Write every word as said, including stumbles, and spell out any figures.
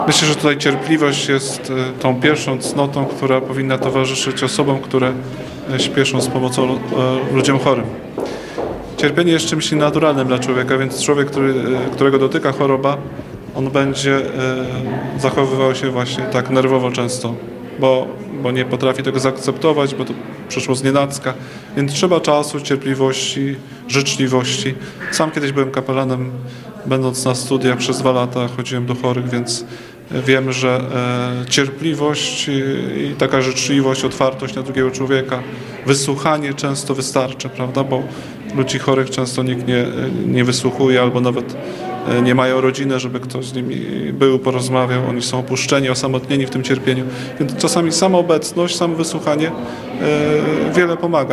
Myślę, że tutaj cierpliwość jest e, tą pierwszą cnotą, która powinna towarzyszyć osobom, które e, śpieszą z pomocą e, ludziom chorym. Cierpienie jest czymś naturalnym dla człowieka, więc człowiek, który, e, którego dotyka choroba, on będzie e, zachowywał się właśnie tak nerwowo często, bo, bo nie potrafi tego zaakceptować, bo to przyszło znienacka, więc trzeba czasu, cierpliwości, życzliwości. Sam kiedyś byłem kapelanem, będąc na studiach przez dwa lata chodziłem do chorych, więc wiem, że e, cierpliwość i, i taka życzliwość, otwartość na drugiego człowieka, wysłuchanie często wystarczy, prawda, bo ludzi chorych często nikt nie, nie wysłuchuje albo nawet e, nie mają rodziny, żeby ktoś z nimi był, porozmawiał, oni są opuszczeni, osamotnieni w tym cierpieniu, więc czasami sama obecność, samo wysłuchanie e, wiele pomaga.